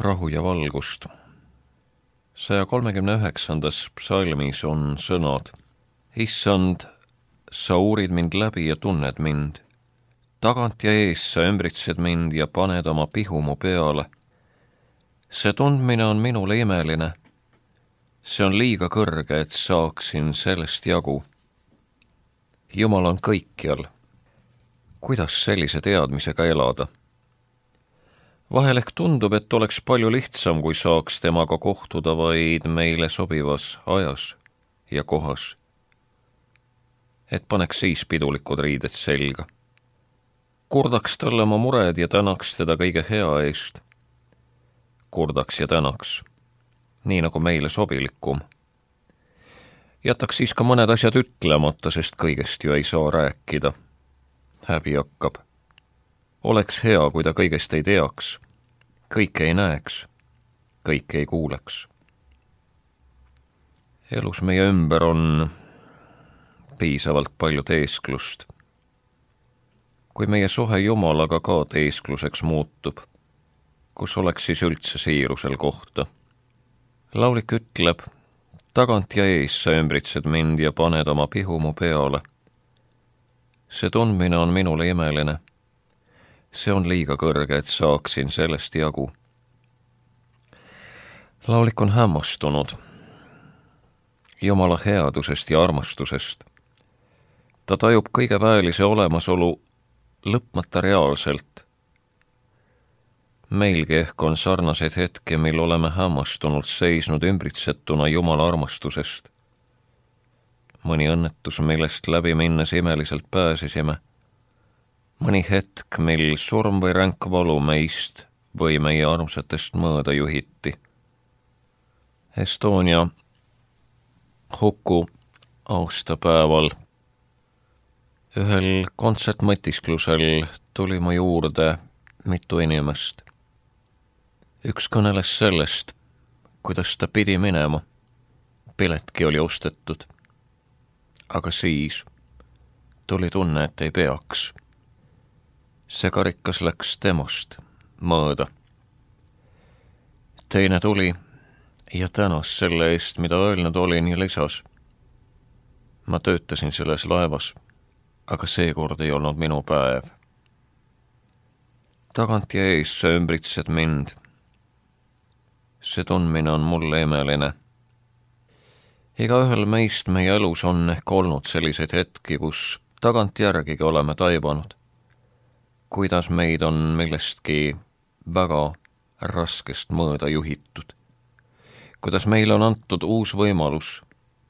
rahu ja valgust. 139. psalmis on sõnad: Issand, sa uurid mind läbi ja tunned mind. Tagant ja ees sa ümbritsed mind ja paned oma pihu mu peale. See tundmine on minule imeline. See on liiga kõrge, et saaksin sellest jagu. Jumal on kõikjal. Kuidas sellise teadmisega elada? Vahel ehk tundub, et oleks palju lihtsam, kui saaks temaga kohtuda vaid meile sobivas ajas ja kohas. Et paneks siis pidulikud riided selga. Kurdaks talle oma mured ja tänaks teda kõige hea eest. Kurdaks ja tänaks, nii nagu meile sobilikum. Jätaks siis ka mõned asjad ütlemata, sest kõigest ju ei saa rääkida. Häbi hakkab. Oleks hea, kui ta kõigest ei teaks, kõike ei näeks, kõike ei kuuleks. Elus meie ümber on piisavalt palju teesklust. Kui meie suhe Jumalaga ka teeskluseks muutub, kus oleks siis üldse siirusel kohta? Laulik ütleb: tagant ja ees sa ümbritsed mind ja paned oma pihu mu peale. See tundmine on minule imeline. See on liiga kõrge, et saaksin sellest jagu. Laulik on hämmastunud Jumala headusest ja armastusest. Ta tajub kõige väelise olemasolu lõpmata reaalselt. Meilgi ehk on sarnaseid hetki, mil oleme hämmastunult seisnud ümbritsetuna Jumala armastusest. Mõni õnnetus, millest läbi minnes imeliselt pääsesime. Mõni hetk, mil surm või ränk valu meist või meie armsatest mõõda juhiti. Estonia huku aastapäeval ühel kontsertmõtisklusel tuli mu juurde mitu inimest. Üks kõneles sellest, kuidas ta pidi minema. Piletki oli ostetud. Aga siis tuli tunne, et ei peaks. See karikas läks temost mõõda. Teine tuli ja tänas selle eest, mida öelnud olin, ja lisas: ma töötasin selles laevas, aga seekord ei olnud minu päev. Tagant ja ees sa ümbritsed mind. See tundmine on mulle imeline. Igaühel meist meie elus on ehk olnud selliseid hetki, kus tagantjärgigi oleme taibanud, kuidas meid on millestki väga raskest mõõda juhitud, kuidas meile on antud uus võimalus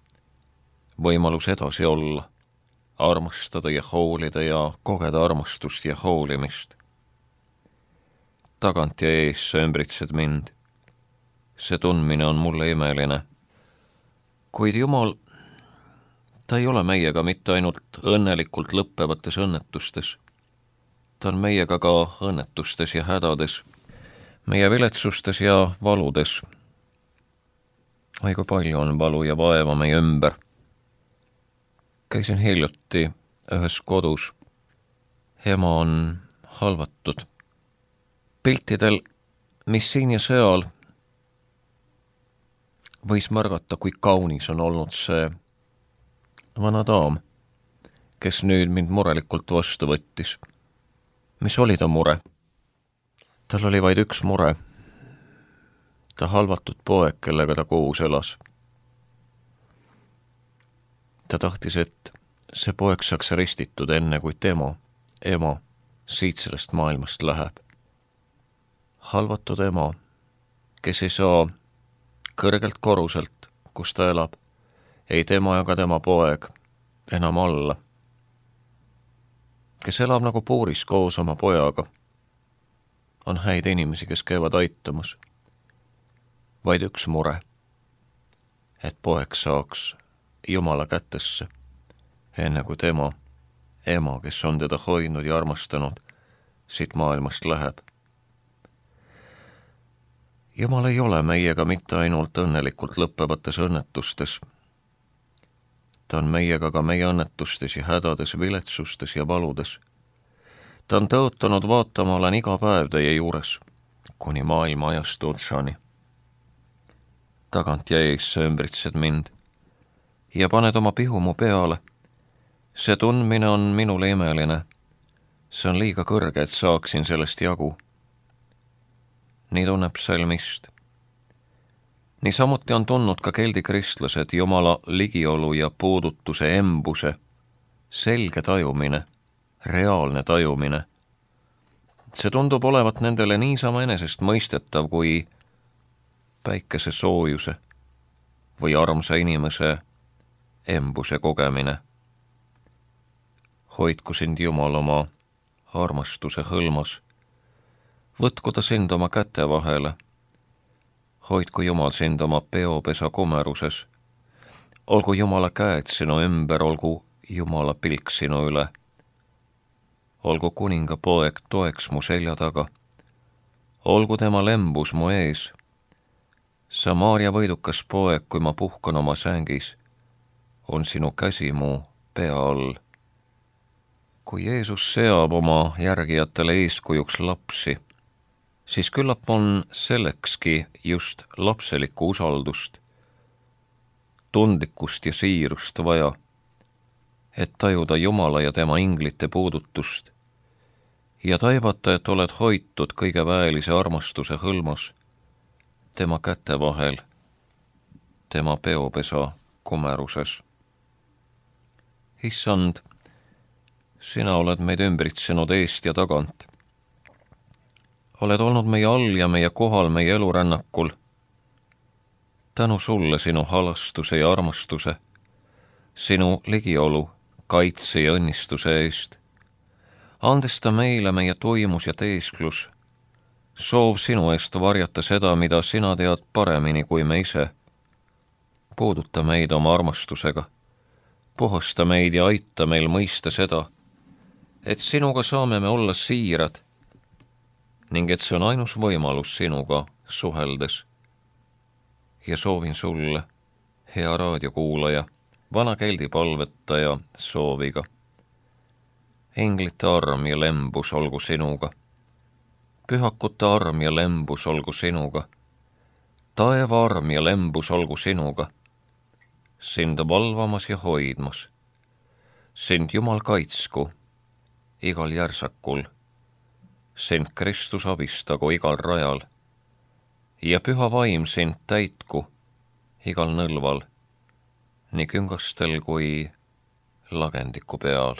edasi olla, armastada ja hoolida ja kogeda armastust ja hoolimist. Tagant ja ees sa ümbritsed mind. See tundmine on mulle imeline. Kuid Jumal, ta ei ole meiega mitte ainult õnnelikult lõppevates õnnetustes. Ta on meiega ka õnnetustes ja hädades, meie viletsustes ja valudes. Oi, kui palju on valu ja vaeva meie ümber. Käisin hiljuti ühes kodus. Ema on halvatud. Piltidel, mis siin ja seal, võis märgata, kui kaunis on olnud see vana daam, kes nüüd mind murelikult vastu võttis. Mis oli ta mure? Tal oli vaid üks mure. Ta halvatud poeg, kellega ta koos elas. Ta tahtis, et see poeg saaks ristitud enne, kui tema, ema, siit sellest maailmast läheb. Halvatud ema, kes ei saa kõrgelt koruselt, kus ta elab, ei tema ega tema poeg enam alla, kes elab nagu puuris koos oma pojaga. On häid inimesi, kes käivad aitamas. Vaid üks mure, et poeg saaks Jumala kätesse, enne kui tema, ema, kes on teda hoidnud ja armastanud, siit maailmast läheb. Jumal ei ole meiega mitte ainult õnnelikult lõppevates õnnetustes. Ta on meiega ka meie õnnetustes ja hädades, viletsustes ja valudes. Ta on tõotanud vaatama, olen iga päev teie juures kuni maailma ajastu otsani. Tagant ja ees sa ümbritsed mind ja paned oma pihu mu peale. See tundmine on minule imeline. See on liiga kõrge, et saaksin sellest jagu. Nii tunneb psalmist. Niisamuti on tundnud ka keldi kristlased Jumala ligiolu ja puudutuse embuse, selge tajumine, reaalne tajumine. See tundub olevat nendele niisama enesest mõistetav kui päikese soojuse või armsa inimese embuse kogemine. Hoidku sind Jumal oma armastuse hõlmas. Võtku ta sind oma käte vahele. Hoidku Jumal sind oma peopesa kumeruses. Olgu Jumala käed sinu ümber, olgu Jumala pilk sinu üle. Olgu kuninga poeg toeks mu selja taga. Olgu tema lembus mu ees. Samaaria võidukas poeg, kui ma puhkan oma sängis, on sinu käsi mu pea all. Kui Jeesus seab oma järgijatele eeskujuks lapsi, siis küllap on sellekski just lapselikku usaldust, tundlikkust ja siirust vaja, et tajuda Jumala ja tema inglite puudutust ja taibata, et oled hoitud kõige väelise armastuse hõlmas, tema käte vahel, tema peopesa kumeruses. Issand, sina oled meid ümbritsenud eest ja tagant. Oled olnud meie all ja meie kohal meie elurännakul. Tänu sulle sinu halastuse ja armastuse, sinu ligiolu, kaitse ja õnnistuse eest. Andesta meile meie toimus ja teesklus. Soov sinu eest varjata seda, mida sina tead paremini kui me ise. Puuduta meid oma armastusega. Puhasta meid ja aita meil mõista seda, et sinuga saame me olla siirad ning et see on ainus võimalus sinuga suheldes. Ja soovin sulle, hea raadiokuulaja, vana keldi palvetaja sooviga. Englite arm ja lembus olgu sinuga. Pühakute arm ja lembus olgu sinuga. Taeva arm ja lembus olgu sinuga. Sind valvamas ja hoidmas. Sind Jumal kaitsku igal järsakul. Sind Kristus abistagu igal rajal. Ja püha vaim sind täitku igal nõlval, nii küngastel kui lagendiku peal.